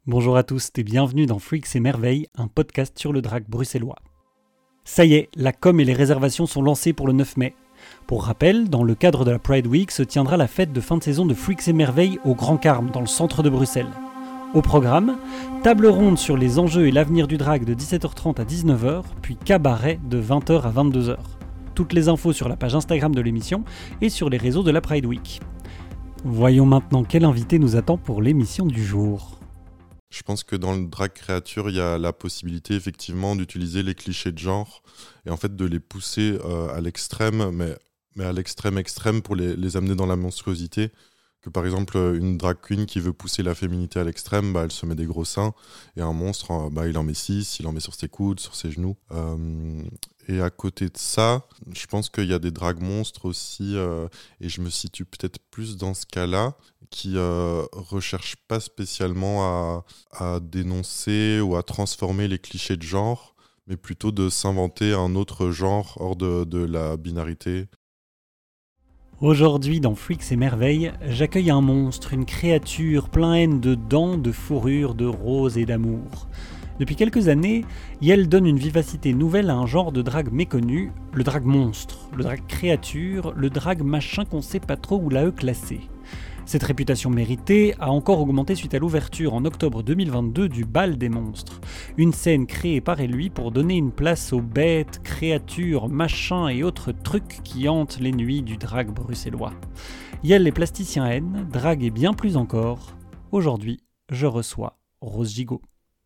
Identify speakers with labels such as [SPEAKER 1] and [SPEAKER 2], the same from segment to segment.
[SPEAKER 1] Bonjour à tous et bienvenue dans Freaks et Merveilles, un podcast sur le drag bruxellois. Ça y est, la com et les réservations sont lancées pour le 9 mai. Pour rappel, dans le cadre de la Pride Week se tiendra la fête de fin de saison de Freaks et Merveilles au Grand Carme, dans le centre de Bruxelles. Au programme, table ronde sur les enjeux et l'avenir du drag de 17h30 à 19h, puis cabaret de 20h à 22h. Toutes les infos sur la page Instagram de l'émission et sur les réseaux de la Pride Week. Voyons maintenant quel invité nous attend pour l'émission du jour.
[SPEAKER 2] Je pense que dans le drag créature, il y a la possibilité effectivement d'utiliser les clichés de genre et en fait de les pousser à l'extrême, mais à l'extrême extrême pour les amener dans la monstruosité. Que par exemple, une drag queen qui veut pousser la féminité à l'extrême, elle se met des gros seins, et un monstre, il en met 6, il en met sur ses coudes, sur ses genoux. Et à côté de ça, je pense qu'il y a des drag monstres aussi, et je me situe peut-être plus dans ce cas-là, qui recherchent pas spécialement à dénoncer ou à transformer les clichés de genre, mais plutôt de s'inventer un autre genre hors de la binarité.
[SPEAKER 1] Aujourd'hui dans Freaks et Merveilles, j'accueille un monstre, une créature pleine de dents, de fourrure, de roses et d'amour. Depuis quelques années, Yel donne une vivacité nouvelle à un genre de drag méconnu, le drag monstre, le drag créature, le drag machin qu'on sait pas trop où l'a classer. Cette réputation méritée a encore augmenté suite à l'ouverture en octobre 2022 du Bal des Monstres, une scène créée par et lui pour donner une place aux bêtes, créatures, machins et autres trucs qui hantent les nuits du drag bruxellois. Yel les plasticiens N, drag et bien plus encore. Aujourd'hui, je reçois Rose Gigot.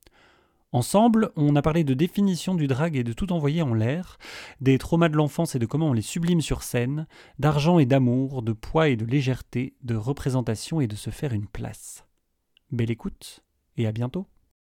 [SPEAKER 1] Ensemble, on a parlé de définition du drag et de tout envoyer en l'air, des traumas de l'enfance et de comment on les sublime sur scène, d'argent et d'amour, de poids et de légèreté, de représentation et de se faire une place. Belle écoute et à bientôt.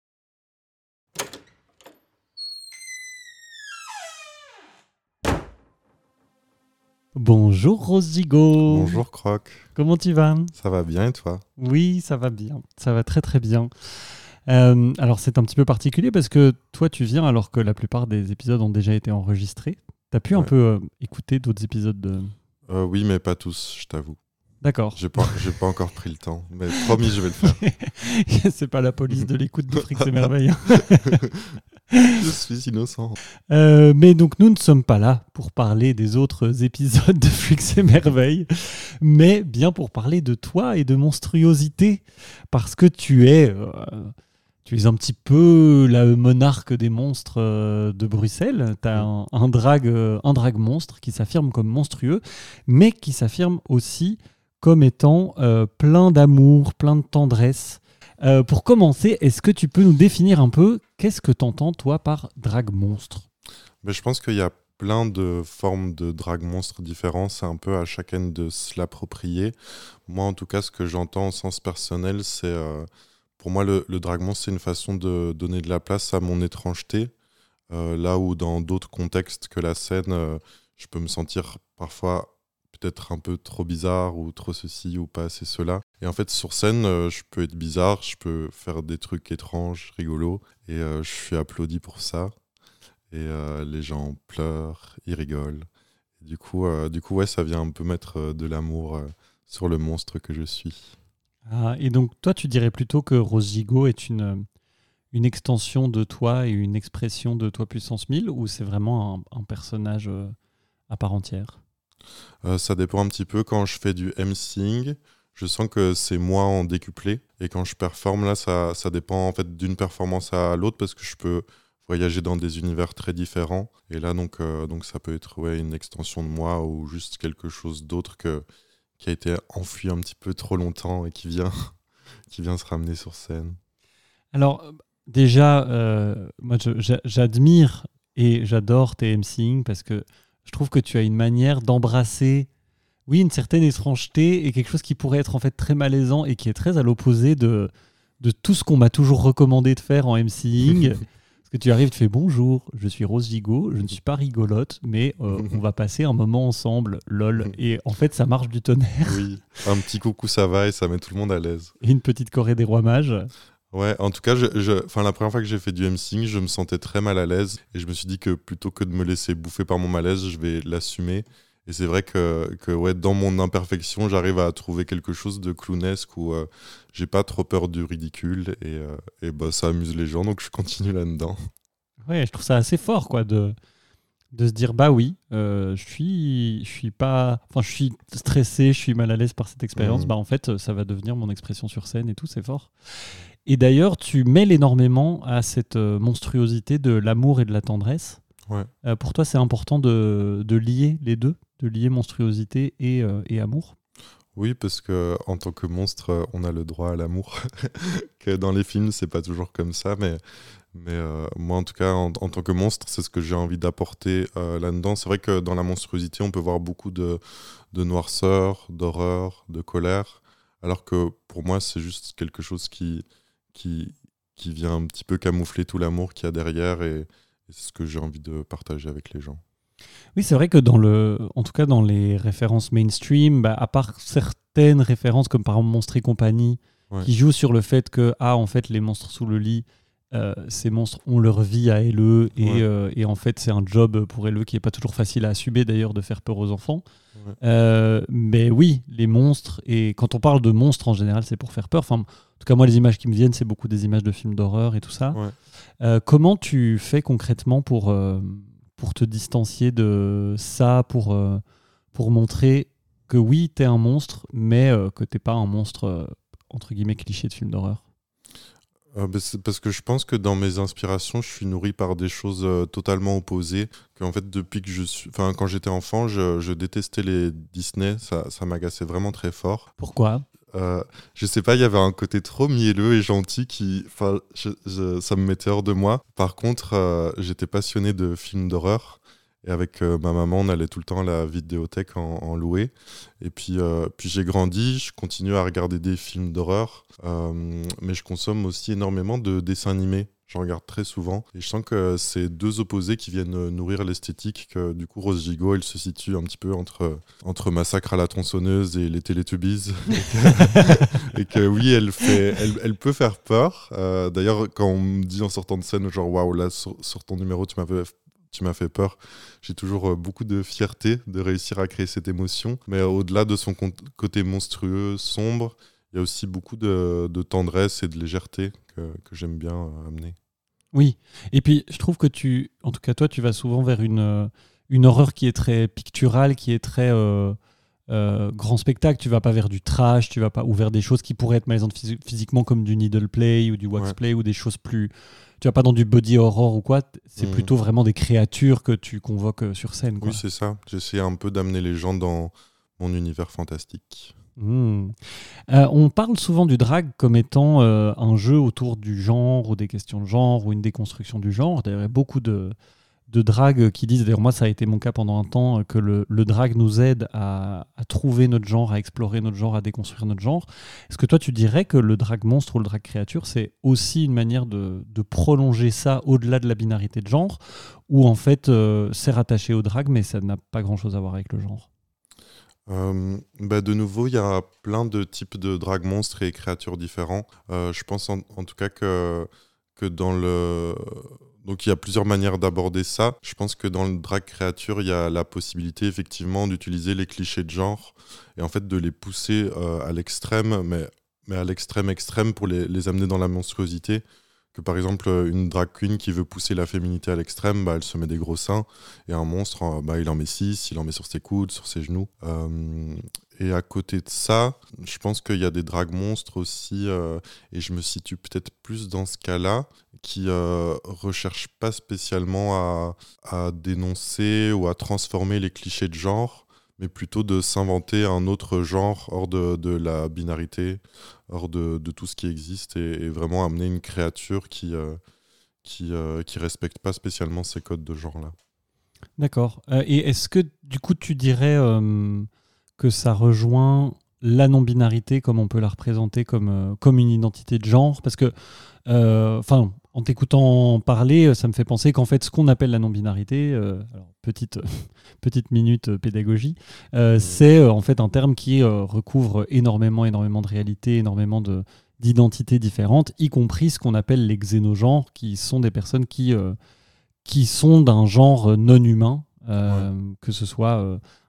[SPEAKER 1] Bonjour Rose Gigot.
[SPEAKER 2] Bonjour Croc.
[SPEAKER 1] Comment tu vas ?
[SPEAKER 2] Ça va bien et toi ?
[SPEAKER 1] Oui, ça va bien. Ça va très très bien. Alors c'est un petit peu particulier parce que toi tu viens alors que la plupart des épisodes ont déjà été enregistrés. T'as pu un peu écouter d'autres épisodes de...
[SPEAKER 2] Oui, mais pas tous, je t'avoue.
[SPEAKER 1] D'accord.
[SPEAKER 2] J'ai pas encore pris le temps, mais promis, je vais le faire.
[SPEAKER 1] C'est pas la police de l'écoute de Freaks et Merveilles.
[SPEAKER 2] Je suis innocent.
[SPEAKER 1] Mais donc nous ne sommes pas là pour parler des autres épisodes de Freaks et Merveilles, mais bien pour parler de toi et de monstruosité, parce que tu es un petit peu la monarque des monstres de Bruxelles. Tu as un drag monstre qui s'affirme comme monstrueux, mais qui s'affirme aussi comme étant plein d'amour, plein de tendresse. Pour commencer, est-ce que tu peux nous définir un peu qu'est-ce que tu entends, toi, par drag monstre ?
[SPEAKER 2] Je pense qu'il y a plein de formes de drag monstre différents. C'est un peu à chacun de se l'approprier. Moi, en tout cas, ce que j'entends au sens personnel, c'est... pour moi, le drag monstre, c'est une façon de donner de la place à mon étrangeté. Là où dans d'autres contextes que la scène, je peux me sentir parfois peut-être un peu trop bizarre ou trop ceci ou pas assez cela. Et en fait, sur scène, je peux être bizarre, je peux faire des trucs étranges, rigolos, et je suis applaudi pour ça. Et les gens pleurent, ils rigolent. Et du coup, ça vient un peu mettre de l'amour sur le monstre que je suis.
[SPEAKER 1] Ah, et donc, toi, tu dirais plutôt que Rose Gigot est une extension de toi et une expression de toi puissance 1000, ou c'est vraiment un personnage à part entière ?
[SPEAKER 2] Ça dépend un petit peu. Quand je fais du emceeing, je sens que c'est moi en décuplé. Et quand je performe, là, ça dépend en fait d'une performance à l'autre parce que je peux voyager dans des univers très différents. Et là, donc ça peut être une extension de moi ou juste quelque chose d'autre qui a été enfui un petit peu trop longtemps et qui vient se ramener sur scène.
[SPEAKER 1] Alors, déjà, moi, j'admire et j'adore tes emceeing parce que je trouve que tu as une manière d'embrasser, une certaine étrangeté et quelque chose qui pourrait être en fait très malaisant et qui est très à l'opposé de tout ce qu'on m'a toujours recommandé de faire en emceeing. Parce que tu arrives, tu fais bonjour, je suis Rose Gigot, je ne suis pas rigolote, mais on va passer un moment ensemble, lol. Et en fait, ça marche du tonnerre.
[SPEAKER 2] Oui, un petit coucou, ça va et ça met tout le monde à l'aise.
[SPEAKER 1] Et une petite choré des rois mages.
[SPEAKER 2] Ouais, en tout cas, la première fois que j'ai fait du emceeing, je me sentais très mal à l'aise et je me suis dit que plutôt que de me laisser bouffer par mon malaise, je vais l'assumer Et c'est vrai que ouais, dans mon imperfection, j'arrive à trouver quelque chose de clownesque où j'ai pas trop peur du ridicule et bah, ça amuse les gens, donc je continue là-dedans.
[SPEAKER 1] Ouais, je trouve ça assez fort, quoi, de se dire bah oui, je suis pas, enfin je suis stressé, je suis mal à l'aise par cette expérience.
[SPEAKER 2] Mhm.
[SPEAKER 1] Bah en fait, ça va devenir mon expression sur scène et tout, c'est fort. Et d'ailleurs, tu mêles énormément à cette monstruosité de l'amour et de la tendresse.
[SPEAKER 2] Ouais.
[SPEAKER 1] Pour toi, c'est important de lier les deux, de lier monstruosité et amour.
[SPEAKER 2] Oui, parce que en tant que monstre, on a le droit à l'amour. Que dans les films, c'est pas toujours comme ça, mais moi, en tout cas, en tant que monstre, c'est ce que j'ai envie d'apporter là-dedans. C'est vrai que dans la monstruosité, on peut voir beaucoup de noirceur, d'horreur, de colère, alors que pour moi, c'est juste quelque chose qui, qui vient un petit peu camoufler tout l'amour qu'il y a derrière, et c'est ce que j'ai envie de partager avec les gens.
[SPEAKER 1] Oui, c'est vrai que en tout cas dans les références mainstream, bah, à part certaines références comme par exemple Monstres et compagnie,
[SPEAKER 2] Ouais.
[SPEAKER 1] qui jouent sur le fait que en fait les monstres sous le lit, ces monstres ont leur vie à eux
[SPEAKER 2] Ouais.
[SPEAKER 1] et en fait c'est un job pour eux qui est pas toujours facile à assumer d'ailleurs de faire peur aux enfants.
[SPEAKER 2] Ouais.
[SPEAKER 1] Mais oui, les monstres, et quand on parle de monstres en général, c'est pour faire peur. Enfin, en tout cas, moi, les images qui me viennent, c'est beaucoup des images de films d'horreur et tout ça.
[SPEAKER 2] Ouais.
[SPEAKER 1] Comment tu fais concrètement pour te distancier de ça, pour montrer que oui, t'es un monstre, mais que t'es pas un monstre, entre guillemets, cliché de film d'horreur?
[SPEAKER 2] Bah, c'est parce que je pense que dans mes inspirations, je suis nourri par des choses totalement opposées. Qu'en fait, depuis que enfin, quand j'étais enfant, je détestais les Disney. Ça m'agaçait vraiment très fort.
[SPEAKER 1] Pourquoi?
[SPEAKER 2] Je sais pas, il y avait un côté trop mielleux et gentil enfin, ça me mettait hors de moi. Par contre, j'étais passionné de films d'horreur. Et avec ma maman, on allait tout le temps à la vidéothèque en louer. Et puis j'ai grandi, je continue à regarder des films d'horreur, mais je consomme aussi énormément de dessins animés. J'en regarde très souvent. Et je sens que c'est deux opposés qui viennent nourrir l'esthétique. Que, du coup, Rose Gigot, elle se situe un petit peu entre Massacre à la tronçonneuse et les Teletubbies. Et que oui, elle peut faire peur. D'ailleurs, quand on me dit en sortant de scène, genre, waouh, là, sur ton numéro, tu m'as fait peur. J'ai toujours beaucoup de fierté de réussir à créer cette émotion. Mais au-delà de son côté monstrueux, sombre, il y a aussi beaucoup de tendresse et de légèreté que j'aime bien amener.
[SPEAKER 1] Oui, et puis je trouve que en tout cas toi, tu vas souvent vers une horreur qui est très picturale, qui est très grand spectacle. Tu vas pas vers du trash, tu vas pas ou vers des choses qui pourraient être malaisantes physiquement comme du needle play ou du wax play ou des choses plus. Tu vas pas dans du body horror ou quoi. C'est plutôt vraiment des créatures que tu convoques sur scène, quoi.
[SPEAKER 2] Oui, c'est ça. J'essaie un peu d'amener les gens dans mon univers fantastique.
[SPEAKER 1] On parle souvent du drag comme étant un jeu autour du genre ou des questions de genre ou une déconstruction du genre. D'ailleurs, il y a beaucoup de drag qui disent, d'ailleurs moi ça a été mon cas pendant un temps, que le drag nous aide à trouver notre genre, à explorer notre genre, à déconstruire notre genre. Est-ce que toi tu dirais que le drag monstre ou le drag créature c'est aussi une manière de prolonger ça au-delà de la binarité de genre, ou en fait c'est rattaché au drag mais ça n'a pas grand-chose à voir avec le genre?
[SPEAKER 2] De nouveau, il y a plein de types de drag monstres et créatures différents. Je pense en tout cas que dans le... Donc il y a plusieurs manières d'aborder ça. Je pense que dans le drag créature, il y a la possibilité effectivement d'utiliser les clichés de genre et en fait de les pousser à l'extrême, mais à l'extrême extrême pour les amener dans la monstruosité. Que par exemple, une drag queen qui veut pousser la féminité à l'extrême, elle se met des gros seins, et un monstre, il en met 6, il en met sur ses coudes, sur ses genoux. Et à côté de ça, je pense qu'il y a des drag monstres aussi, et je me situe peut-être plus dans ce cas-là, qui recherchent pas spécialement à dénoncer ou à transformer les clichés de genre, mais plutôt de s'inventer un autre genre hors de la binarité, hors de tout ce qui existe, et vraiment amener une créature qui respecte pas spécialement ces codes de genre-là.
[SPEAKER 1] D'accord. Et est-ce que du coup tu dirais que ça rejoint la non-binarité comme on peut la représenter comme une identité de genre? Parce que, en t'écoutant parler, ça me fait penser qu'en fait, ce qu'on appelle la non-binarité, alors petite minute pédagogie, c'est en fait un terme qui recouvre énormément de réalités, énormément d'identités différentes, y compris ce qu'on appelle les xénogenres, qui sont des personnes qui sont d'un genre non humain, que ce soit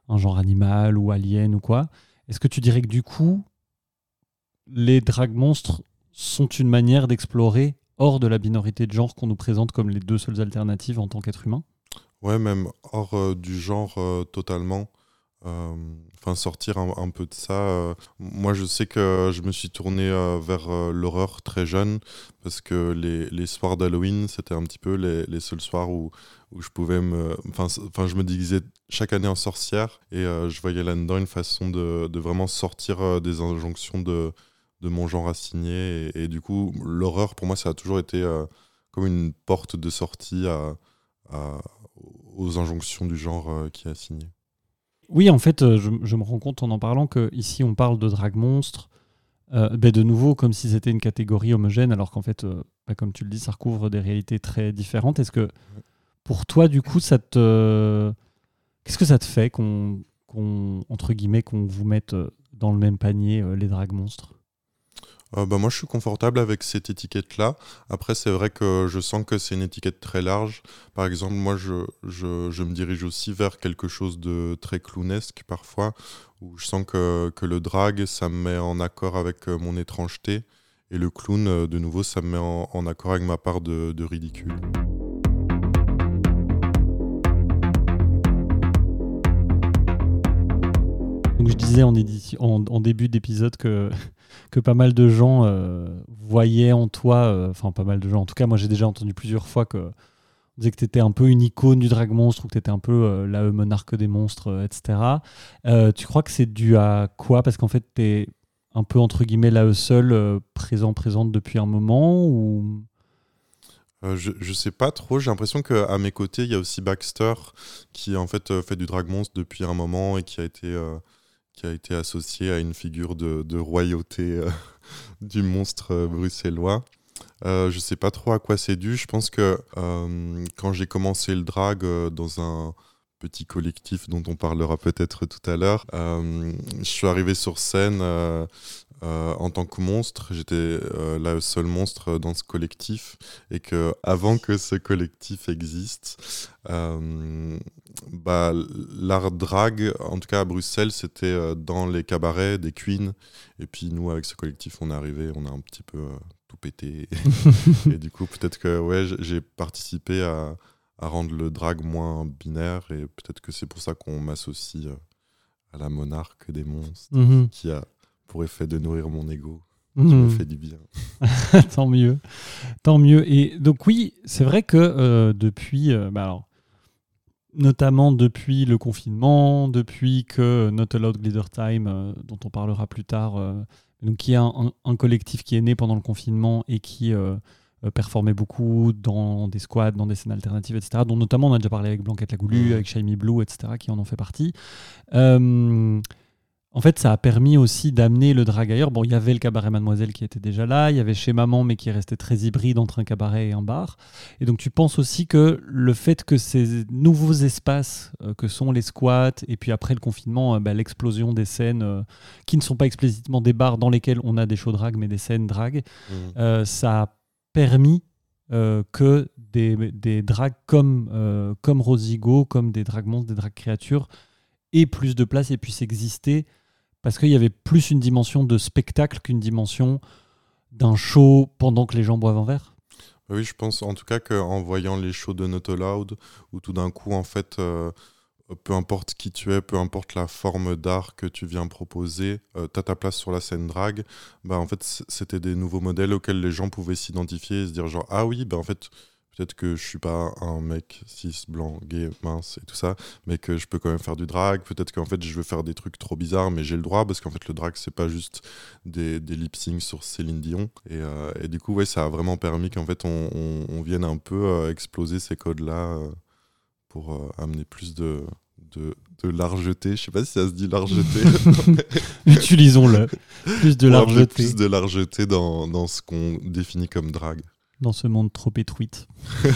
[SPEAKER 1] un genre animal ou alien ou quoi. Est-ce que tu dirais que du coup, les drag monstres sont une manière d'explorer hors de la minorité de genre qu'on nous présente comme les deux seules alternatives en tant qu'être humain?
[SPEAKER 2] Ouais, même hors du genre totalement. Enfin, sortir un peu de ça. Moi, je sais que je me suis tourné vers l'horreur très jeune parce que les soirs d'Halloween, c'était un petit peu les seuls soirs où je pouvais me. Enfin, je me déguisais chaque année en sorcière et je voyais là-dedans une façon de vraiment sortir des injonctions de mon genre assigné. Et du coup, l'horreur, pour moi, ça a toujours été comme une porte de sortie à- aux injonctions du genre qui est assigné.
[SPEAKER 1] Oui, en fait, je me rends compte en parlant que ici on parle de drag monstre, de nouveau comme si c'était une catégorie homogène, alors qu'en fait, comme tu le dis, ça recouvre des réalités très différentes. Est-ce que pour toi, du coup, qu'est-ce que ça te fait entre guillemets, qu'on vous mette dans le même panier les drag monstres?
[SPEAKER 2] Moi, je suis confortable avec cette étiquette-là. Après, c'est vrai que je sens que c'est une étiquette très large. Par exemple, moi, je me dirige aussi vers quelque chose de très clownesque parfois, où je sens que le drag, ça me met en accord avec mon étrangeté. Et le clown, de nouveau, ça me met en accord avec ma part de ridicule.
[SPEAKER 1] Donc je disais en début d'épisode que pas mal de gens voyaient en toi, enfin pas mal de gens, en tout cas moi j'ai déjà entendu plusieurs fois on disait que tu étais un peu une icône du drag monstre ou que tu étais un peu la monarque des monstres, etc. Tu crois que c'est dû à quoi? Parce qu'en fait tu es un peu entre guillemets là seul, présente depuis un moment ou...
[SPEAKER 2] Je sais pas trop, j'ai l'impression qu'à mes côtés, il y a aussi Baxter qui en fait fait du drag monstre depuis un moment et qui a été associé à une figure de royauté du monstre bruxellois. Je sais pas trop à quoi c'est dû. Je pense que quand j'ai commencé le drag dans un petit collectif dont on parlera peut-être tout à l'heure, je suis arrivé sur scène en tant que monstre. J'étais le seul monstre dans ce collectif et que avant que ce collectif existe, l'art drag, en tout cas à Bruxelles, c'était dans les cabarets des queens. Et puis nous, avec ce collectif, on est arrivé, on a un petit peu tout pété. Et du coup, peut-être que ouais, j'ai participé à rendre le drag moins binaire et peut-être que c'est pour ça qu'on m'associe à la monarque des monstres qui a pour effet de nourrir mon ego, qui me fait du bien.
[SPEAKER 1] Tant mieux, tant mieux. Et donc oui, c'est vrai que depuis, alors, notamment depuis le confinement, depuis que Not Allowed Glitter Time, dont on parlera plus tard, donc qui est un collectif qui est né pendant le confinement et qui performait beaucoup dans des squads, dans des scènes alternatives, etc., dont notamment on a déjà parlé avec Blanquette Lagoulu, avec Shiny Blue, etc., qui en ont fait partie. En fait, ça a permis aussi d'amener le drag ailleurs. Bon, il y avait le cabaret Mademoiselle qui était déjà là, il y avait Chez Maman, mais qui restait très hybride entre un cabaret et un bar. Et donc, tu penses aussi que le fait que ces nouveaux espaces que sont les squats, et puis après le confinement, l'explosion des scènes qui ne sont pas explicitement des bars dans lesquels on a des shows drag, mais des scènes drag, ça a permis que des drags comme Rosigo, comme des drag monstres, des drag créatures, aient plus de place et puissent exister parce qu'il y avait plus une dimension de spectacle qu'une dimension d'un show pendant que les gens boivent un verre.
[SPEAKER 2] Oui, je pense en tout cas qu'en voyant les shows de Not Allowed, où tout d'un coup, en fait, peu importe qui tu es, peu importe la forme d'art que tu viens proposer, tu as ta place sur la scène drag, en fait, c'était des nouveaux modèles auxquels les gens pouvaient s'identifier et se dire genre, ah oui, en fait, peut-être que je suis pas un mec cis, blanc, gay, mince et tout ça, mais que je peux quand même faire du drag. Peut-être qu'en fait, je veux faire des trucs trop bizarres, mais j'ai le droit, parce qu'en fait, le drag, c'est pas juste des lip-syncs sur Céline Dion. Et du coup, ouais, ça a vraiment permis qu'en fait, on vienne un peu exploser ces codes-là pour amener plus de largeté. Je sais pas si ça se dit largeté.
[SPEAKER 1] Utilisons-le. Plus de largeté.
[SPEAKER 2] Plus de largeté dans ce qu'on définit comme drag.
[SPEAKER 1] Dans ce monde trop étruite.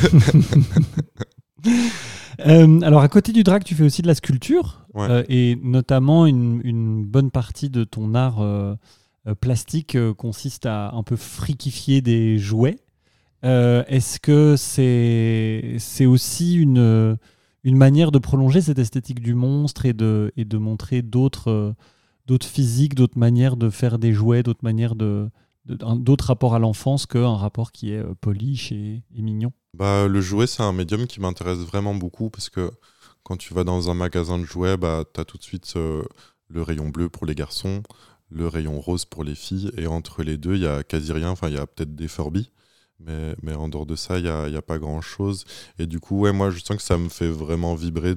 [SPEAKER 1] Alors, à côté du drag, tu fais aussi de la sculpture, et notamment une bonne partie de ton art plastique consiste à un peu frikifier des jouets. Est-ce que c'est aussi une une manière de prolonger cette esthétique du monstre et de montrer d'autres physiques, d'autres manières de faire des jouets, d'autres manières d'autres rapports à l'enfance qu'un rapport qui est polish et mignon.
[SPEAKER 2] Bah, le jouet, c'est un médium qui m'intéresse vraiment beaucoup parce que quand tu vas dans un magasin de jouets, bah, tu as tout de suite le rayon bleu pour les garçons, le rayon rose pour les filles, et entre les deux, il y a quasi rien. Enfin, il y a peut-être des Furby, mais en dehors de ça, il y a pas grand-chose. Et du coup, ouais, moi, je sens que ça me fait vraiment vibrer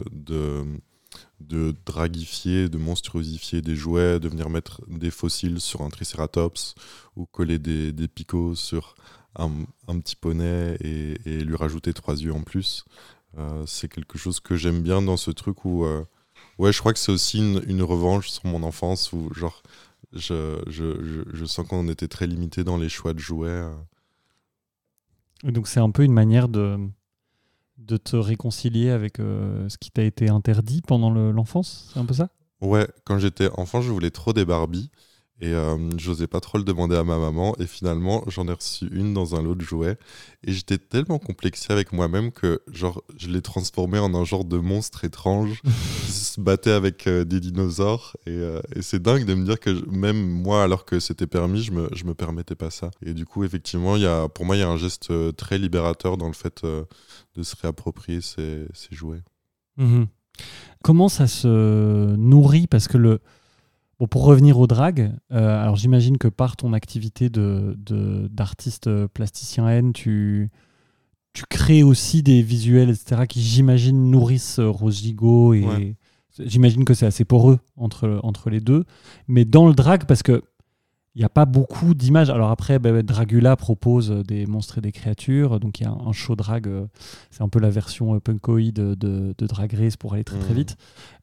[SPEAKER 2] de dragifier, de monstruosifier des jouets, de venir mettre des fossiles sur un Triceratops ou coller des picots sur un petit poney et lui rajouter 3 yeux en plus. C'est quelque chose que j'aime bien dans ce truc où ouais, je crois que c'est aussi une revanche sur mon enfance où genre je sens qu'on était très limité dans les choix de jouets.
[SPEAKER 1] Et donc c'est un peu une manière de te réconcilier avec ce qui t'a été interdit pendant l'enfance, c'est un peu ça ?
[SPEAKER 2] Ouais, quand j'étais enfant, je voulais trop des Barbie et j'osais pas trop le demander à ma maman et finalement j'en ai reçu une dans un lot de jouets et j'étais tellement complexé avec moi-même que genre je l'ai transformé en un genre de monstre étrange qui se battait avec des dinosaures et c'est dingue de me dire que même moi alors que c'était permis je me permettais pas ça et du coup effectivement pour moi il y a un geste très libérateur dans le fait de se réapproprier ces jouets.
[SPEAKER 1] Mmh. Comment ça se nourrit ? Parce que bon, pour revenir au drag, alors j'imagine que par ton activité d'artiste plasticien N, tu crées aussi des visuels, etc., qui j'imagine nourrissent Rose Gigot et
[SPEAKER 2] Ouais.
[SPEAKER 1] j'imagine que c'est assez poreux entre les deux. Mais dans le drag, parce que il n'y a pas beaucoup d'images. Alors après, Dragula propose des monstres et des créatures. Donc il y a un show drag. C'est un peu la version punkoïde de Drag Race pour aller très très vite.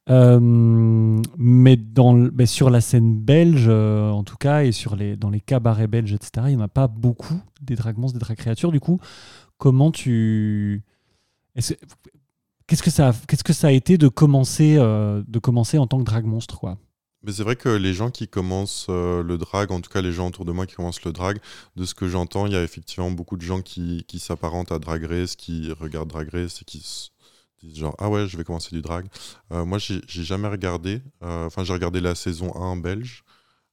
[SPEAKER 1] Mais sur la scène belge, en tout cas, et dans les cabarets belges, etc., il n'y en a pas beaucoup des drag monstres, des drag créatures. Du coup, comment qu'est-ce que ça a été de commencer en tant que drag monstre, quoi ?
[SPEAKER 2] Mais c'est vrai que les gens qui commencent le drag, en tout cas les gens autour de moi qui commencent le drag, de ce que j'entends, il y a effectivement beaucoup de gens qui s'apparentent à Drag Race, qui regardent Drag Race et qui se disent genre « Ah ouais, je vais commencer du drag ». Moi, j'ai jamais regardé. Enfin, j'ai regardé la saison 1 belge.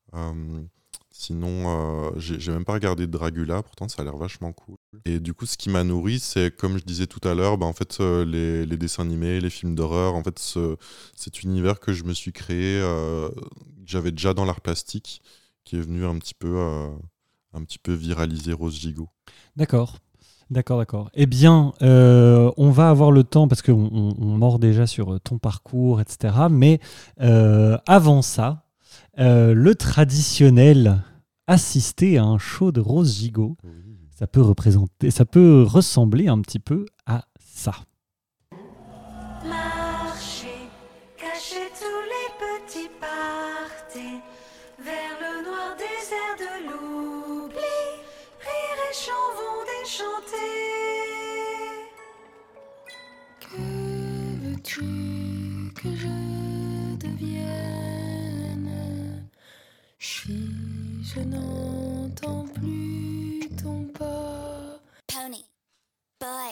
[SPEAKER 2] Sinon, j'ai même pas regardé Dragula, pourtant ça a l'air vachement cool. Et du coup, ce qui m'a nourri, c'est, comme je disais tout à l'heure, en fait, les dessins animés, les films d'horreur, en fait, cet univers que je me suis créé, que j'avais déjà dans l'art plastique, qui est venu un petit peu viraliser Rose Gigot.
[SPEAKER 1] D'accord. Eh bien, on va avoir le temps, parce qu'on mord déjà sur ton parcours, etc. Mais avant ça, le traditionnel assister à un show de Rose Gigot, ça peut ressembler un petit peu à ça.
[SPEAKER 3] Marcher, cacher tous les petits parties, vers le noir désert de l'oubli, rire et chant vont déchanter. Que veux-tu que je devienne si je n'entends plus ton pas? Pony, boy.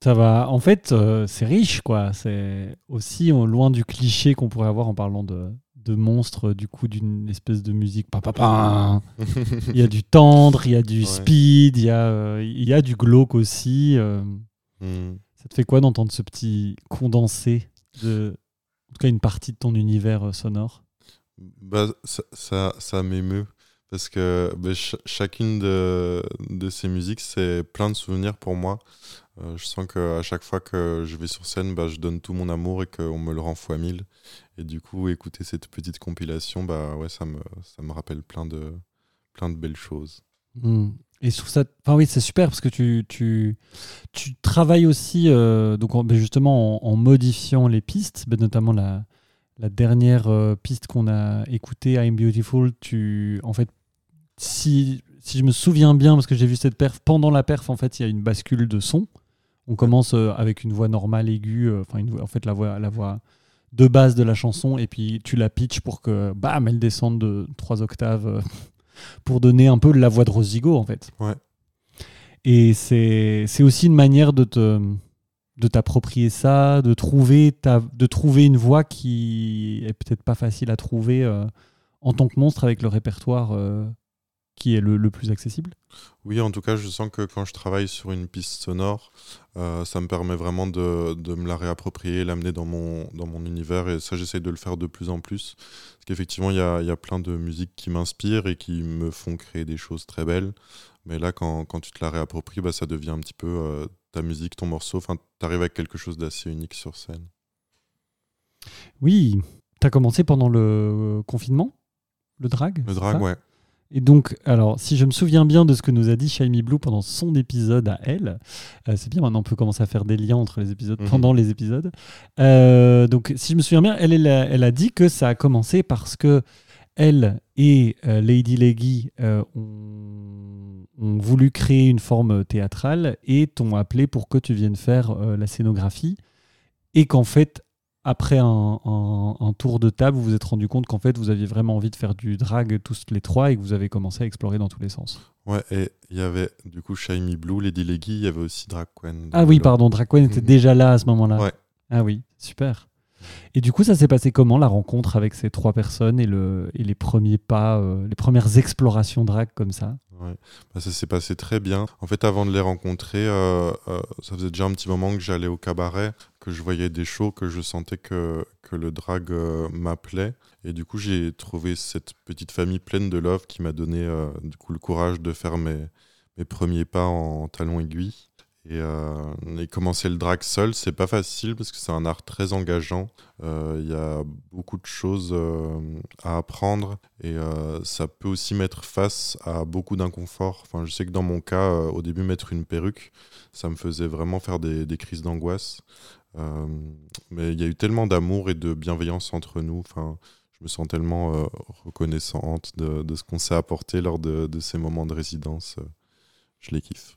[SPEAKER 1] ça va. En fait, c'est riche, quoi. C'est aussi loin du cliché qu'on pourrait avoir en parlant de monstres, du coup, d'une espèce de musique. Il y a du tendre, il y a du speed, il y a du glauque aussi. Ça te fait quoi d'entendre ce petit condensé en tout cas, une partie de ton univers sonore?
[SPEAKER 2] Bah, ça m'émeut. Parce que chacune de ces musiques, c'est plein de souvenirs pour moi. Je sens qu'à chaque fois que je vais sur scène, je donne tout mon amour et qu'on me le rend fois 1000. Et du coup, écouter cette petite compilation, ça me rappelle plein de belles choses.
[SPEAKER 1] Et je trouve ça... Enfin oui, c'est super parce que tu travailles aussi justement en modifiant les pistes, notamment la dernière piste qu'on a écoutée, I'm Beautiful. En fait, si je me souviens bien, parce que j'ai vu cette perf, pendant la perf, en fait, il y a une bascule de son. On commence avec une voix normale aiguë, en fait, la voix de base de la chanson, et puis tu la pitches pour que, bam, elle descende de 3 octaves pour donner un peu la voix de Rosigo, en fait.
[SPEAKER 2] Ouais.
[SPEAKER 1] Et c'est aussi une manière de t'approprier ça, de trouver une voix qui est peut-être pas facile à trouver en tant que monstre avec le répertoire qui est le plus accessible.
[SPEAKER 2] Oui, en tout cas, je sens que quand je travaille sur une piste sonore, ça me permet vraiment de me la réapproprier, l'amener dans mon univers, et ça, j'essaie de le faire de plus en plus. Parce qu'effectivement, il y a plein de musiques qui m'inspirent et qui me font créer des choses très belles. Mais là, quand tu te la réappropries, ça devient un petit peu ta musique, ton morceau. Enfin, tu arrives avec quelque chose d'assez unique sur scène.
[SPEAKER 1] Oui, tu as commencé pendant le confinement, le drag.
[SPEAKER 2] Le drag, ouais.
[SPEAKER 1] Et donc, alors, si je me souviens bien de ce que nous a dit Shymi Blue pendant son épisode à elle, c'est bien, maintenant on peut commencer à faire des liens entre les épisodes pendant les épisodes. Donc, si je me souviens bien, elle a dit que ça a commencé parce que elle et Lady Leggy ont voulu créer une forme théâtrale et t'ont appelé pour que tu viennes faire la scénographie, et qu'en fait, après un tour de table, vous vous êtes rendu compte qu'en fait, vous aviez vraiment envie de faire du drag tous les trois et que vous avez commencé à explorer dans tous les sens.
[SPEAKER 2] Ouais, et il y avait du coup Shymi Blue, Lady Leggy, il y avait aussi Drag Queen.
[SPEAKER 1] Ah oui, pardon, Drag Queen était déjà là à ce moment-là.
[SPEAKER 2] Ouais.
[SPEAKER 1] Ah oui, super. Et du coup, ça s'est passé comment, la rencontre avec ces 3 personnes et les premiers pas, les premières explorations drag comme ça?
[SPEAKER 2] Ouais. Ça s'est passé très bien. En fait, avant de les rencontrer, ça faisait déjà un petit moment que j'allais au cabaret, que je voyais des shows, que je sentais que le drag m'appelait. Et du coup, j'ai trouvé cette petite famille pleine de love qui m'a donné du coup, le courage de faire mes premiers pas en talons aiguilles. Et commencer le drag seul, c'est pas facile parce que c'est un art très engageant. Il y a beaucoup de choses à apprendre, et ça peut aussi mettre face à beaucoup d'inconfort. Enfin, je sais que dans mon cas, au début, mettre une perruque, ça me faisait vraiment faire des crises d'angoisse. Mais il y a eu tellement d'amour et de bienveillance entre nous. Enfin, je me sens tellement reconnaissante de ce qu'on s'est apporté lors de ces moments de résidence. Je les kiffe.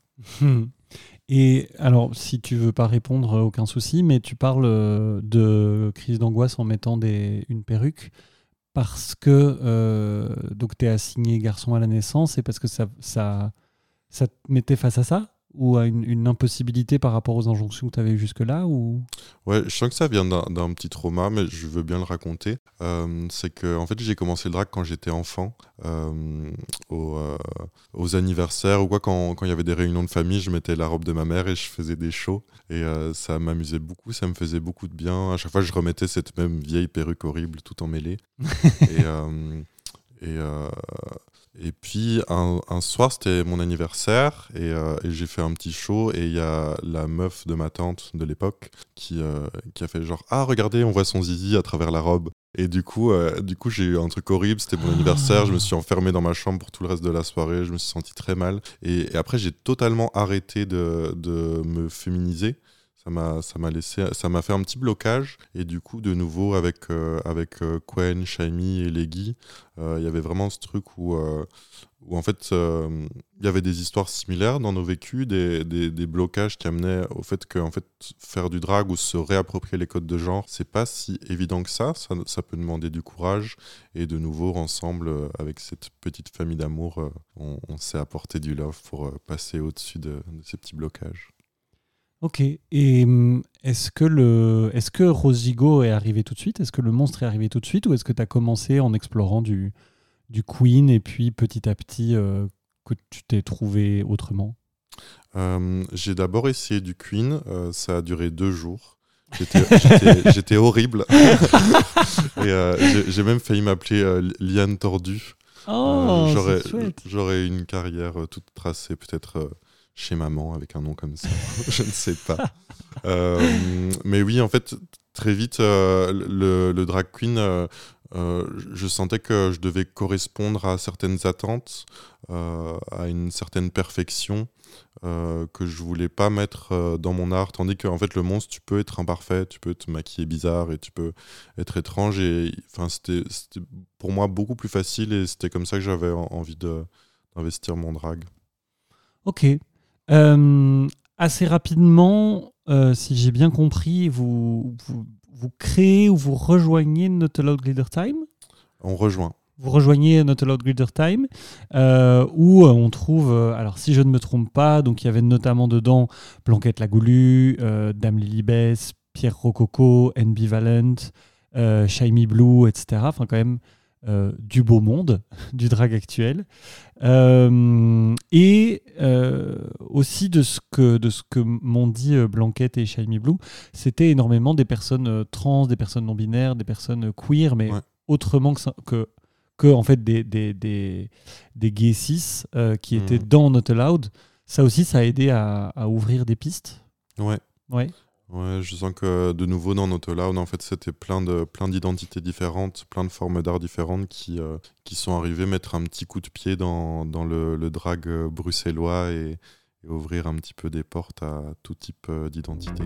[SPEAKER 1] Et alors, si tu veux pas répondre, aucun souci, mais tu parles de crise d'angoisse en mettant une perruque parce que donc tu es assigné garçon à la naissance, et parce que ça te mettait face à ça, ou à une impossibilité par rapport aux injonctions que tu avais eues jusque-là, ou... Ouais,
[SPEAKER 2] je sens que ça vient d'un petit trauma, mais je veux bien le raconter. C'est que en fait, j'ai commencé le drag quand j'étais enfant, aux anniversaires ou quoi, quand il y avait des réunions de famille, je mettais la robe de ma mère et je faisais des shows. Et ça m'amusait beaucoup, ça me faisait beaucoup de bien. À chaque fois, je remettais cette même vieille perruque horrible tout emmêlée. Et puis un soir, c'était mon anniversaire, et j'ai fait un petit show, et il y a la meuf de ma tante de l'époque qui a fait genre « Ah, regardez, on voit son zizi à travers la robe ». Et du coup, j'ai eu un truc horrible, c'était mon anniversaire, je me suis enfermé dans ma chambre pour tout le reste de la soirée, je me suis senti très mal. Et après, j'ai totalement arrêté de me féminiser. Ça m'a fait un petit blocage, et du coup de nouveau avec Quen, Shymi et Leggy, il y avait vraiment ce truc où en fait il y avait des histoires similaires dans nos vécus, des blocages qui amenaient au fait que en fait, faire du drag ou se réapproprier les codes de genre, c'est pas si évident que ça peut demander du courage, et de nouveau ensemble avec cette petite famille d'amour, on s'est apporté du love pour passer au-dessus de ces petits blocages.
[SPEAKER 1] Ok. Et est-ce que Rosigo est arrivé tout de suite? Est-ce que le monstre est arrivé tout de suite? Ou est-ce que tu as commencé en explorant du Queen et puis petit à petit que tu t'es trouvé autrement?
[SPEAKER 2] J'ai d'abord essayé du Queen, ça a duré 2 jours. J'étais horrible. Et j'ai même failli m'appeler Liane Tordue.
[SPEAKER 1] Oh, c'est chouette.
[SPEAKER 2] J'aurais une carrière toute tracée, peut-être chez maman, avec un nom comme ça. Je ne sais pas. Mais oui, en fait, très vite, le drag queen, je sentais que je devais correspondre à certaines attentes, à une certaine perfection que je voulais pas mettre dans mon art. Tandis qu'en fait, le monstre, tu peux être imparfait, tu peux te maquiller bizarre et tu peux être étrange. Et enfin, c'était pour moi beaucoup plus facile et c'était comme ça que j'avais envie d'investir mon drag.
[SPEAKER 1] Ok. Assez rapidement, si j'ai bien compris, vous créez ou vous rejoignez Not Allowed Glitter Time.
[SPEAKER 2] On rejoint.
[SPEAKER 1] Vous rejoignez Not Allowed Glitter Time, où on trouve, alors si je ne me trompe pas, donc il y avait notamment dedans Blanquette la Goulue, Dame Lilibès, Pierre Rococo, Ambivalent, Shiny Blue, etc. Enfin quand même du beau monde du drag actuel. Et aussi de ce que m'ont dit Blanquette et Shiny Blue, c'était énormément des personnes trans, des personnes non-binaires, des personnes queer, mais autrement que en fait des gays cis qui étaient dans Not Allowed. Ça aussi, ça a aidé à ouvrir des pistes. Ouais.
[SPEAKER 2] Ouais, je sens que de nouveau dans Not Allowed, en fait, c'était plein d'identités différentes, plein de formes d'art différentes qui sont arrivées mettre un petit coup de pied dans le drag bruxellois et ouvrir un petit peu des portes à tout type d'identité.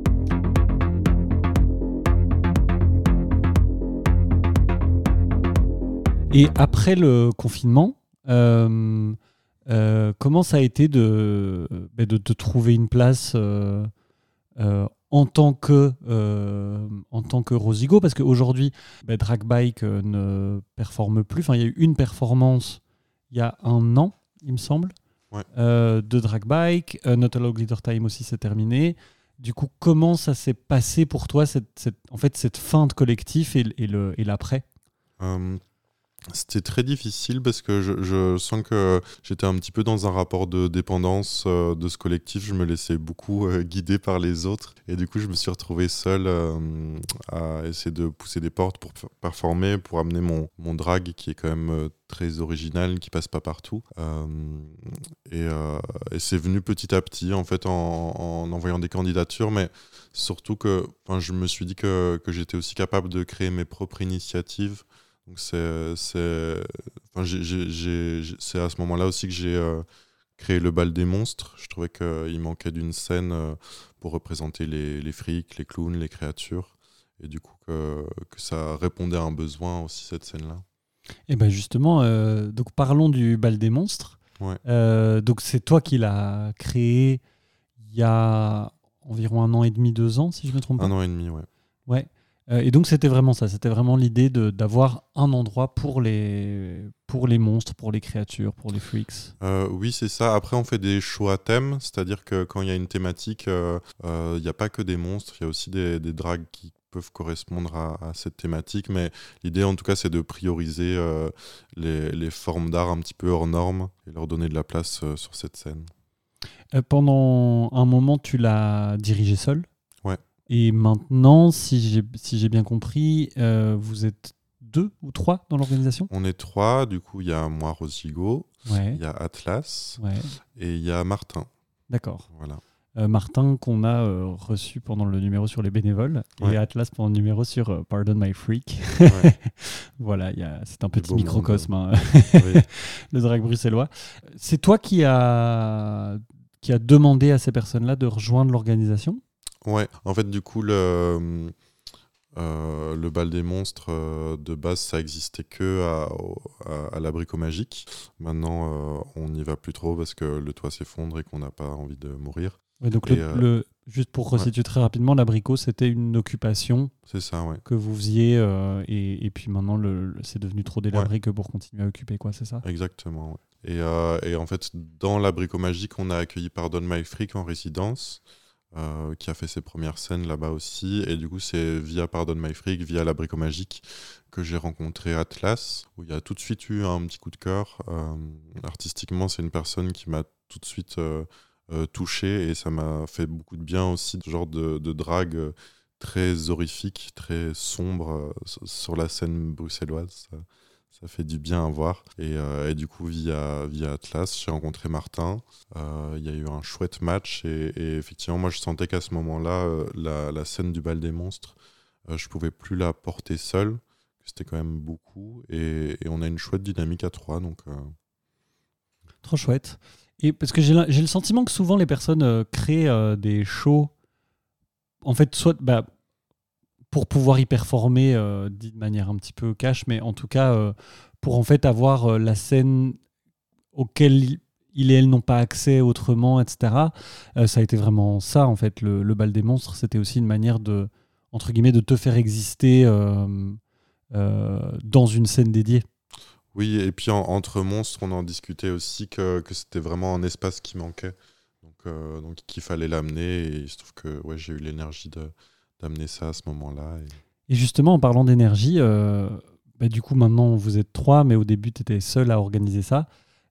[SPEAKER 1] Et après le confinement, comment ça a été de te trouver une place en tant que Rosigo, parce qu'aujourd'hui, Drag Bike ne performe plus. Enfin, il y a eu une performance il y a 1 an, il me semble, de Drag Bike. Not Allowed Glitter Time aussi, c'est terminé. Du coup, comment ça s'est passé pour toi, cette fin de collectif et l'après?
[SPEAKER 2] C'était très difficile parce que je sens que j'étais un petit peu dans un rapport de dépendance de ce collectif. Je me laissais beaucoup guider par les autres et du coup je me suis retrouvé seul à essayer de pousser des portes pour performer, pour amener mon drag qui est quand même très original, qui passe pas partout. Et c'est venu petit à petit en fait en envoyant des candidatures, mais surtout que je me suis dit que j'étais aussi capable de créer mes propres initiatives. Donc c'est à ce moment-là aussi que j'ai créé le bal des monstres. Je trouvais qu'il manquait d'une scène pour représenter les frics, les clowns, les créatures. Et du coup, que ça répondait à un besoin aussi, cette scène-là.
[SPEAKER 1] Et bien justement, donc parlons du bal des monstres. Donc c'est toi qui l'as créé il y a environ 1 an et demi, 2 ans, si je ne me trompe pas.
[SPEAKER 2] 1 an et demi,
[SPEAKER 1] ouais. Et donc c'était vraiment ça, c'était vraiment l'idée d'avoir un endroit pour les monstres, pour les créatures, pour les freaks.
[SPEAKER 2] Oui, c'est ça. Après, on fait des choix à thème, c'est-à-dire que quand il y a une thématique, il n'y a pas que des monstres, il y a aussi des drags qui peuvent correspondre à cette thématique, mais l'idée en tout cas c'est de prioriser les formes d'art un petit peu hors normes et leur donner de la place sur cette scène.
[SPEAKER 1] Pendant un moment, tu l'as dirigé seul.
[SPEAKER 2] Ouais.
[SPEAKER 1] Et maintenant, si j'ai bien compris, vous êtes 2 ou 3 dans l'organisation ?
[SPEAKER 2] On est 3, du coup il y a moi, Rosigo, il y a Atlas et il y a Martin.
[SPEAKER 1] D'accord.
[SPEAKER 2] Voilà.
[SPEAKER 1] Martin qu'on a reçu pendant le numéro sur les bénévoles et Atlas pendant le numéro sur Pardon My Freak. Voilà, c'est un petit microcosme, hein. Le drag bruxellois. C'est toi qui a demandé à ces personnes-là de rejoindre l'organisation ?
[SPEAKER 2] Ouais, en fait du coup le bal des monstres de base ça existait que à l'abricot magique. Maintenant on n'y va plus trop parce que le toit s'effondre et qu'on n'a pas envie de mourir.
[SPEAKER 1] Ouais, donc juste pour resituer très rapidement, l'abricot c'était une occupation.
[SPEAKER 2] C'est ça,
[SPEAKER 1] que vous faisiez et puis maintenant c'est devenu trop délabré que pour continuer à occuper, quoi, c'est ça ?
[SPEAKER 2] Exactement, ouais. Et en fait dans l'abricot magique on a accueilli Pardon My Freak en résidence. qui a fait ses premières scènes là-bas aussi. Et du coup, c'est via Pardon My Freak, via la Bricomagique, que j'ai rencontré Atlas, où il y a tout de suite eu un petit coup de cœur. Artistiquement, c'est une personne qui m'a tout de suite touché, et ça m'a fait beaucoup de bien aussi, ce genre de drague très horrifique, très sombre sur la scène bruxelloise. Ça fait du bien à voir. Et du coup, via Atlas, j'ai rencontré Martin. Il y a eu un chouette match. Et effectivement, moi, je sentais qu'à ce moment-là, la scène du bal des monstres, je pouvais plus la porter seule. C'était quand même beaucoup. Et on a une chouette dynamique à trois. Donc,
[SPEAKER 1] Trop chouette. Et parce que j'ai le sentiment que souvent les personnes créent des shows, en fait, soit pour pouvoir y performer, dit de manière un petit peu cash, mais en tout cas pour en fait avoir la scène auquel il et elle n'ont pas accès autrement, etc. Ça a été vraiment ça, en fait, le bal des monstres. C'était aussi une manière de, entre guillemets, de te faire exister dans une scène dédiée.
[SPEAKER 2] oui, et puis entre monstres, on en discutait aussi que c'était vraiment un espace qui manquait. Donc qu'il fallait l'amener. Et il se trouve que ouais, j'ai eu l'énergie d'amener ça à ce moment-là.
[SPEAKER 1] Et justement, en parlant d'énergie, du coup, maintenant, vous êtes 3, mais au début, tu étais seul à organiser ça.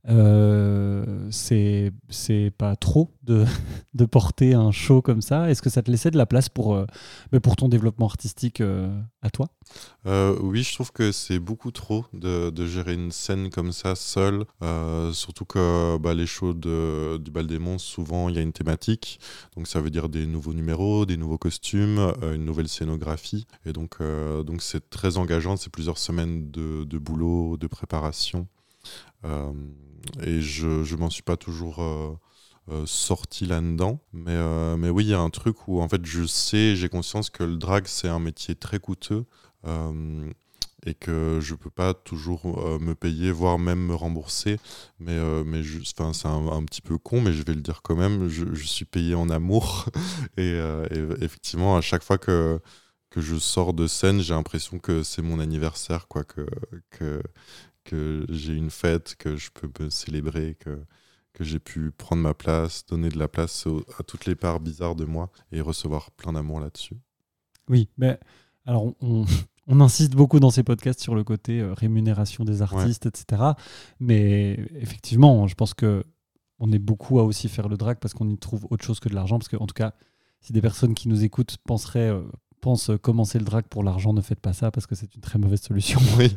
[SPEAKER 1] C'est pas trop de porter un show comme ça. Est-ce que ça te laissait de la place pour ton développement artistique à toi ?
[SPEAKER 2] Oui, je trouve que c'est beaucoup trop de gérer une scène comme ça seul. Surtout que les shows du Bal des Monstres, souvent, il y a une thématique. Donc ça veut dire des nouveaux numéros, des nouveaux costumes, une nouvelle scénographie. Et donc c'est très engageant. C'est plusieurs semaines de boulot, de préparation. Et je m'en suis pas toujours sorti là-dedans, mais oui, il y a un truc où en fait j'ai conscience que le drag c'est un métier très coûteux, et que je peux pas toujours me payer, voire même me rembourser, mais c'est un petit peu con, mais je vais le dire quand même, je suis payé en amour. et effectivement, à chaque fois que je sors de scène, j'ai l'impression que c'est mon anniversaire, quoi, que j'ai une fête, que je peux me célébrer, que j'ai pu prendre ma place, donner de la place à toutes les parts bizarres de moi et recevoir plein d'amour là-dessus.
[SPEAKER 1] Oui, mais alors on insiste beaucoup dans ces podcasts sur le côté rémunération des artistes, etc. Mais effectivement, je pense que on est beaucoup à aussi faire le drag parce qu'on y trouve autre chose que de l'argent. Parce que, en tout cas, si des personnes qui nous écoutent pensent commencer le drag pour l'argent, ne faites pas ça parce que c'est une très mauvaise solution.
[SPEAKER 2] Oui.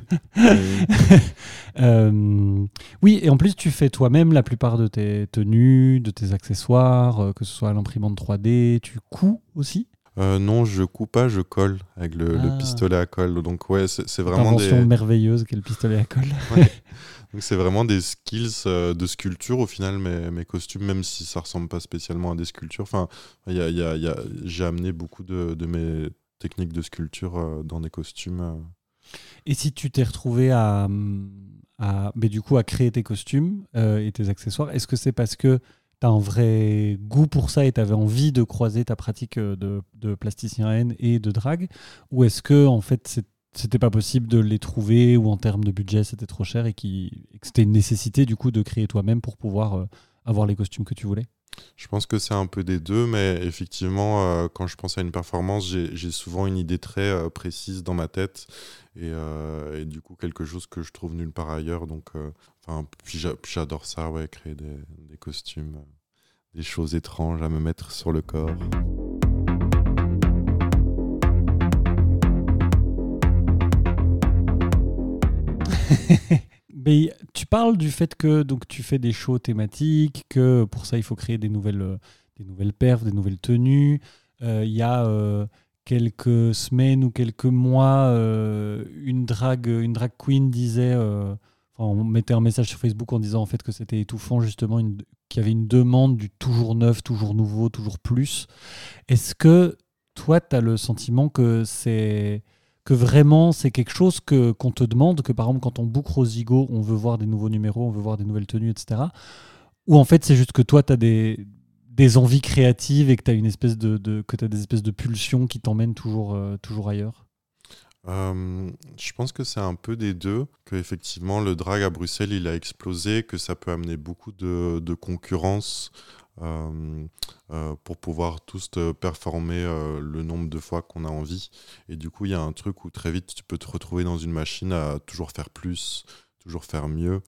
[SPEAKER 1] Oui, et en plus, tu fais toi-même la plupart de tes tenues, de tes accessoires, que ce soit à l'imprimante 3D. Tu couds aussi ?
[SPEAKER 2] Non, je couds pas, je colle avec le pistolet à colle. Donc ouais, c'est vraiment
[SPEAKER 1] invention merveilleuse qu'est le pistolet à colle.
[SPEAKER 2] Ouais. Donc c'est vraiment des skills de sculpture au final, mes costumes, même si ça ressemble pas spécialement à des sculptures. Enfin, j'ai amené beaucoup de mes techniques de sculpture dans des costumes.
[SPEAKER 1] Et si tu t'es retrouvé à créer tes costumes et tes accessoires, est-ce que c'est parce que tu as un vrai goût pour ça et tu avais envie de croiser ta pratique de plasticien N et de drag, ou est-ce que en fait c'était pas possible de les trouver, ou en termes de budget c'était trop cher et que c'était une nécessité du coup de créer toi-même pour pouvoir avoir les costumes que tu voulais ?
[SPEAKER 2] Je pense que c'est un peu des deux, mais effectivement, quand je pense à une performance, j'ai souvent une idée très précise dans ma tête, et du coup quelque chose que je trouve nulle part ailleurs. Donc, puis j'adore ça, ouais, créer des costumes, des choses étranges à me mettre sur le corps.
[SPEAKER 1] Mais tu parles du fait que donc, tu fais des shows thématiques, que pour ça il faut créer des nouvelles perfs, des nouvelles tenues. Il y a quelques semaines ou quelques mois, une drag queen disait, on mettait un message sur Facebook en disant en fait que c'était étouffant justement, qu'il y avait une demande du toujours neuf, toujours nouveau, toujours plus. Est-ce que toi tu as le sentiment que vraiment c'est quelque chose qu'on te demande, que par exemple quand on book Rosigo, on veut voir des nouveaux numéros, on veut voir des nouvelles tenues, etc. Ou en fait c'est juste que toi tu as des envies créatives et que tu as une espèce que tu as des espèces de pulsions qui t'emmènent toujours ailleurs ?
[SPEAKER 2] Je pense que c'est un peu des deux, que effectivement le drag à Bruxelles il a explosé, que ça peut amener beaucoup de concurrence, pour pouvoir tous performer le nombre de fois qu'on a envie. Et du coup, il y a un truc où très vite, tu peux te retrouver dans une machine à toujours faire plus, toujours faire mieux.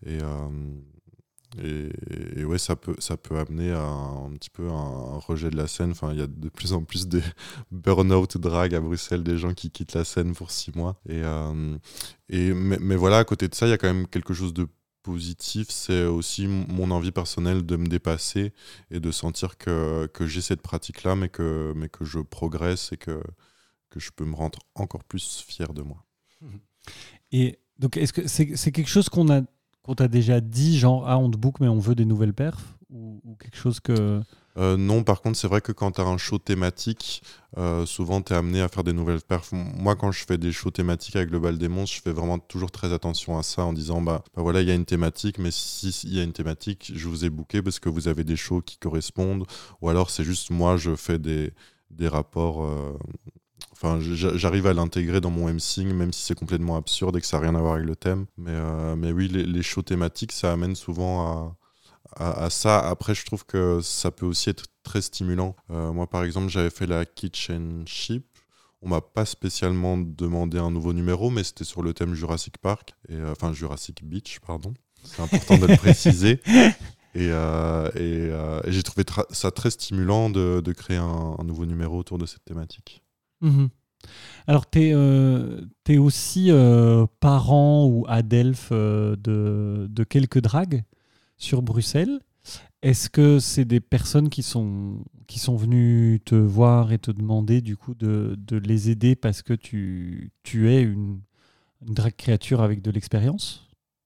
[SPEAKER 2] Et ouais, ça peut amener à un petit peu un rejet de la scène. Enfin, il y a de plus en plus des burn-out drag à Bruxelles, des gens qui quittent la scène pour 6 mois. Mais voilà, à côté de ça, il y a quand même quelque chose de positif. C'est aussi mon envie personnelle de me dépasser et de sentir que j'ai cette pratique-là, mais que je progresse et que je peux me rendre encore plus fier de moi.
[SPEAKER 1] Et donc, est-ce que c'est quelque chose qu'on t'a déjà dit, genre, on te book, mais on veut des nouvelles perfs, ou quelque chose que...
[SPEAKER 2] Non, par contre, c'est vrai que quand tu as un show thématique, souvent tu es amené à faire des nouvelles perfs. Moi, quand je fais des shows thématiques avec le Bal des Monstres, je fais vraiment toujours très attention à ça en disant bah voilà, il y a une thématique, mais s'il y a une thématique, je vous ai booké parce que vous avez des shows qui correspondent, ou alors c'est juste moi, je fais des rapports. Enfin, j'arrive à l'intégrer dans mon emcing, même si c'est complètement absurde et que ça n'a rien à voir avec le thème. Mais oui, les shows thématiques, ça amène souvent à ça. Après, je trouve que ça peut aussi être très stimulant. Moi, par exemple, j'avais fait la Kitchen Ship. On m'a pas spécialement demandé un nouveau numéro, mais c'était sur le thème Jurassic Park, enfin Jurassic Beach, pardon. C'est important de le préciser. Et j'ai trouvé ça très stimulant de créer un nouveau numéro autour de cette thématique.
[SPEAKER 1] Mmh. Alors, t'es aussi parent ou adelphe de quelques dragues sur Bruxelles. Est-ce que c'est des personnes qui sont venues te voir et te demander du coup de les aider parce que tu es une drag créature avec de l'expérience ?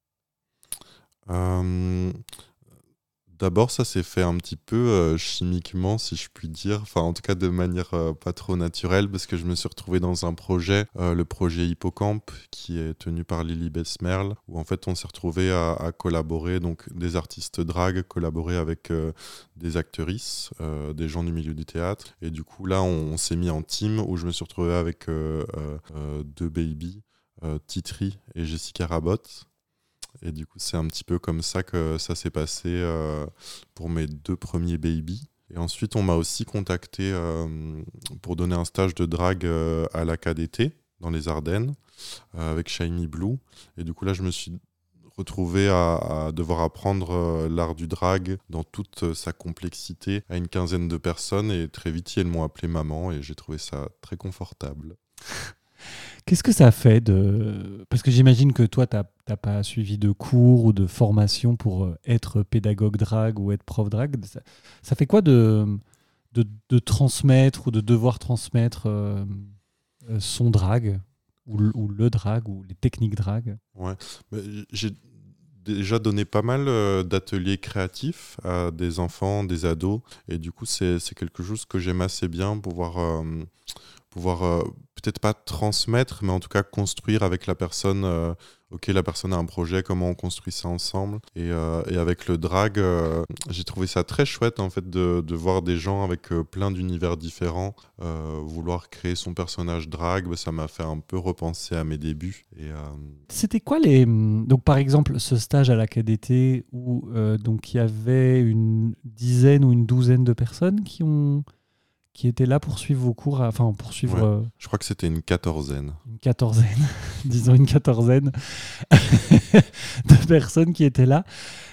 [SPEAKER 2] D'abord, ça s'est fait un petit peu chimiquement, si je puis dire. Enfin, en tout cas, de manière pas trop naturelle, parce que je me suis retrouvé dans un projet, le projet Hippocampe, qui est tenu par Lily Besmerle, où en fait, on s'est retrouvé à collaborer, donc des artistes drag, collaborer avec des actrices, des gens du milieu du théâtre. Et du coup, là, on s'est mis en team, où je me suis retrouvé avec 2 babies, Titri et Jessica Rabot. Et du coup, c'est un petit peu comme ça que ça s'est passé pour mes 2 premiers babies. Et ensuite, on m'a aussi contacté pour donner un stage de drague à l'AKDT, dans les Ardennes, avec Shiny Blue. Et du coup, là, je me suis retrouvé à devoir apprendre l'art du drag dans toute sa complexité à une 15aine de personnes. Et très vite, elles m'ont appelé maman et j'ai trouvé ça très confortable.
[SPEAKER 1] Qu'est-ce que ça fait Parce que j'imagine que toi, tu n'as pas suivi de cours ou de formation pour être pédagogue drag ou être prof drag. Ça fait quoi de transmettre ou de devoir transmettre son drag ou le drag ou les techniques drag ?
[SPEAKER 2] Ouais, mais j'ai déjà donné pas mal d'ateliers créatifs à des enfants, des ados. Et du coup, c'est quelque chose que j'aime assez bien, pouvoir peut-être pas transmettre, mais en tout cas construire avec la personne. Ok, la personne a un projet, comment on construit ça ensemble. Et avec le drag, j'ai trouvé ça très chouette en fait de voir des gens avec plein d'univers différents vouloir créer son personnage drag. Ça m'a fait un peu repenser à mes débuts.
[SPEAKER 1] C'était quoi donc par exemple ce stage à l'AKDT où donc il y avait une dizaine ou une douzaine de personnes qui étaient là pour suivre vos cours, pour suivre...
[SPEAKER 2] Ouais, je crois que c'était une quatorzaine.
[SPEAKER 1] Une quatorzaine, disons une quatorzaine de personnes qui étaient là.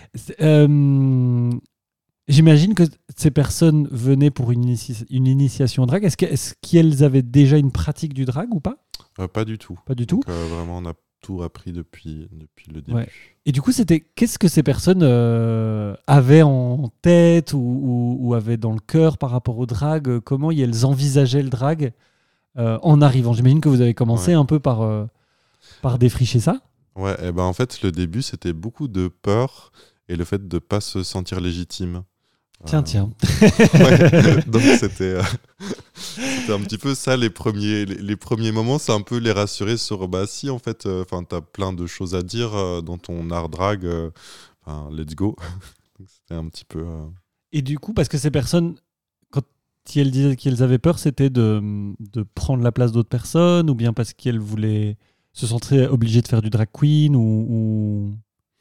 [SPEAKER 1] J'imagine que ces personnes venaient pour une initiation drag. Est-ce qu'elles avaient déjà une pratique du drag ou pas ?
[SPEAKER 2] Pas du tout.
[SPEAKER 1] Pas du tout.
[SPEAKER 2] Donc, vraiment, on a tout appris depuis le début.
[SPEAKER 1] Ouais. Et du coup, qu'est-ce que ces personnes avaient en tête ou avaient dans le cœur par rapport au drag ? Comment elles envisageaient le drag en arrivant ? J'imagine que vous avez commencé un peu par défricher ça. Ouais,
[SPEAKER 2] et en fait, le début, c'était beaucoup de peur et le fait de ne pas se sentir légitime.
[SPEAKER 1] Tiens.
[SPEAKER 2] Ouais, donc c'était un petit peu ça les premiers moments, c'est un peu les rassurer sur si en fait t'as plein de choses à dire dans ton art drag, let's go. Donc, c'était un petit peu
[SPEAKER 1] Et du coup, parce que ces personnes, quand elles disaient qu'elles avaient peur, c'était de prendre la place d'autres personnes, ou bien parce qu'elles voulaient se sentir obligées de faire du drag queen ou...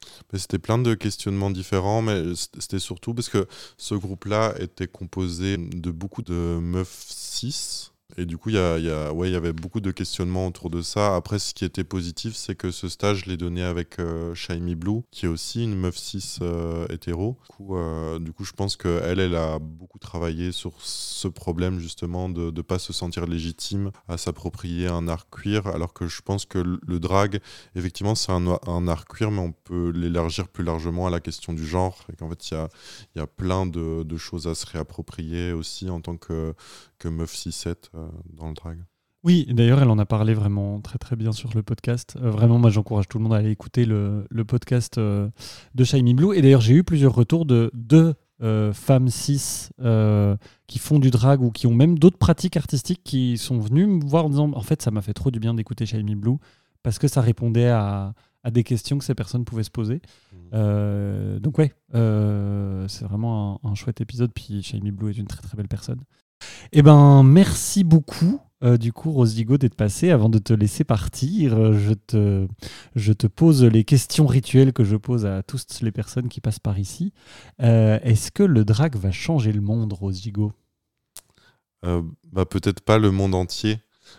[SPEAKER 2] Mais c'était plein de questionnements différents, mais c'était surtout parce que ce groupe-là était composé de beaucoup de meufs cis. Et du coup, il y avait beaucoup de questionnements autour de ça. Après, ce qui était positif, c'est que ce stage, je l'ai donné avec Shymi Blue, qui est aussi une meuf cis hétéro. Du coup, je pense qu'elle a beaucoup travaillé sur ce problème, justement, de ne pas se sentir légitime à s'approprier un art queer, alors que je pense que le drag, effectivement, c'est un art queer, mais on peut l'élargir plus largement à la question du genre. Et qu'en fait, il y a plein de choses à se réapproprier aussi en tant que meuf cis-7 dans le drag.
[SPEAKER 1] Oui, d'ailleurs, elle en a parlé vraiment très très bien sur le podcast. Vraiment, moi, j'encourage tout le monde à aller écouter le podcast de Shymi Blue. Et d'ailleurs, j'ai eu plusieurs retours de deux femmes cis qui font du drag ou qui ont même d'autres pratiques artistiques qui sont venues me voir en disant « En fait, ça m'a fait trop du bien d'écouter Shymi Blue parce que ça répondait à des questions que ces personnes pouvaient se poser. » Donc ouais, c'est vraiment un chouette épisode. Puis Shymi Blue est une très très belle personne. Eh ben, merci beaucoup, du coup, Rose Vigo, d'être passée. Avant de te laisser partir, je te pose les questions rituelles que je pose à toutes les personnes qui passent par ici. Est-ce que le drag va changer le monde, Rose Vigo ?
[SPEAKER 2] Peut-être pas le monde entier.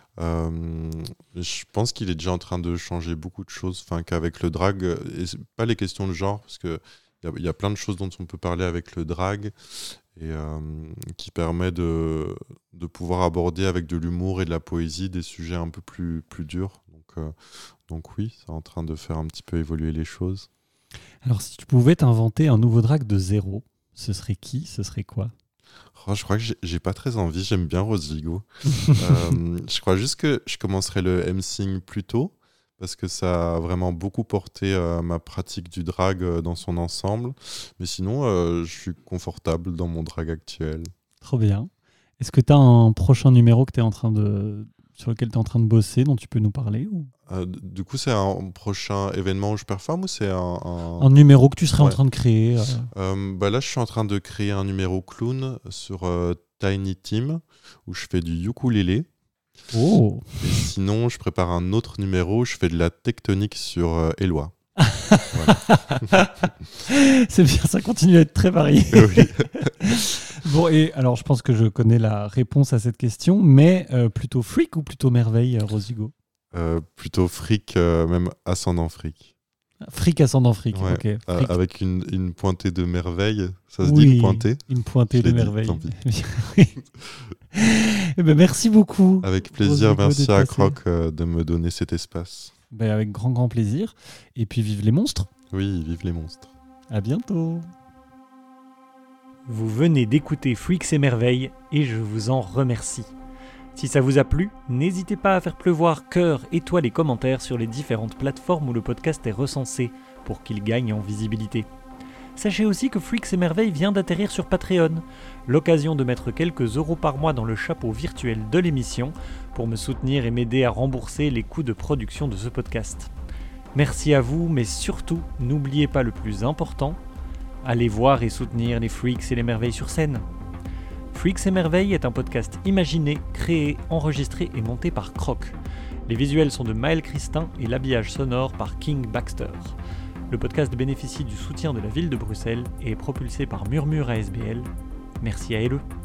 [SPEAKER 2] Je pense qu'il est déjà en train de changer beaucoup de choses. Enfin, qu'avec le drag, et c'est pas les questions de genre, parce que il y a plein de choses dont on peut parler avec le drag et qui permet de pouvoir aborder avec de l'humour et de la poésie des sujets un peu plus durs. Donc oui, c'est en train de faire un petit peu évoluer les choses.
[SPEAKER 1] Alors, si tu pouvais t'inventer un nouveau drag de zéro, ce serait qui ? Ce serait quoi ?
[SPEAKER 2] Je crois que j'ai pas très envie. J'aime bien Rose Vigo. Je crois juste que je commencerai le emceeing plus tôt, parce que ça a vraiment beaucoup porté ma pratique du drag dans son ensemble. Mais sinon, je suis confortable dans mon drag actuel.
[SPEAKER 1] Trop bien. Est-ce que tu as un prochain numéro sur lequel tu es en train de bosser, dont tu peux nous parler ou...
[SPEAKER 2] Du coup, c'est un prochain événement où je performe ou c'est
[SPEAKER 1] un numéro que tu serais en train de créer
[SPEAKER 2] Là, je suis en train de créer un numéro clown sur Tiny Team où je fais du ukulélé.
[SPEAKER 1] Oh.
[SPEAKER 2] Et sinon, je prépare un autre numéro où je fais de la tectonique sur Éloi.
[SPEAKER 1] C'est bien, ça continue à être très varié.
[SPEAKER 2] Oui.
[SPEAKER 1] Bon, et alors je pense que je connais la réponse à cette question, mais plutôt freak ou plutôt merveille, Rose Vigo ?
[SPEAKER 2] Plutôt fric, même ascendant fric.
[SPEAKER 1] Fric ascendant fric,
[SPEAKER 2] ouais.
[SPEAKER 1] Ok. Fric.
[SPEAKER 2] Avec une pointée de merveille, ça se dit une pointée ?
[SPEAKER 1] Une pointée de merveille.
[SPEAKER 2] Tant pis.
[SPEAKER 1] Eh ben, merci beaucoup.
[SPEAKER 2] Avec plaisir, merci à Croc de me donner cet espace.
[SPEAKER 1] Avec grand plaisir. Et puis vive les monstres.
[SPEAKER 2] Oui, vive les monstres.
[SPEAKER 1] À bientôt. Vous venez d'écouter Freaks et Merveilles et je vous en remercie. Si ça vous a plu, n'hésitez pas à faire pleuvoir cœur, étoiles et commentaires sur les différentes plateformes où le podcast est recensé pour qu'il gagne en visibilité. Sachez aussi que Freaks et Merveilles vient d'atterrir sur Patreon, l'occasion de mettre quelques euros par mois dans le chapeau virtuel de l'émission pour me soutenir et m'aider à rembourser les coûts de production de ce podcast. Merci à vous, mais surtout, n'oubliez pas le plus important, allez voir et soutenir les Freaks et les Merveilles sur scène. Freaks et Merveilles est un podcast imaginé, créé, enregistré et monté par Croc. Les visuels sont de Maël Christin et l'habillage sonore par King Baxter. Le podcast bénéficie du soutien de la ville de Bruxelles et est propulsé par Murmure ASBL. Merci à LE.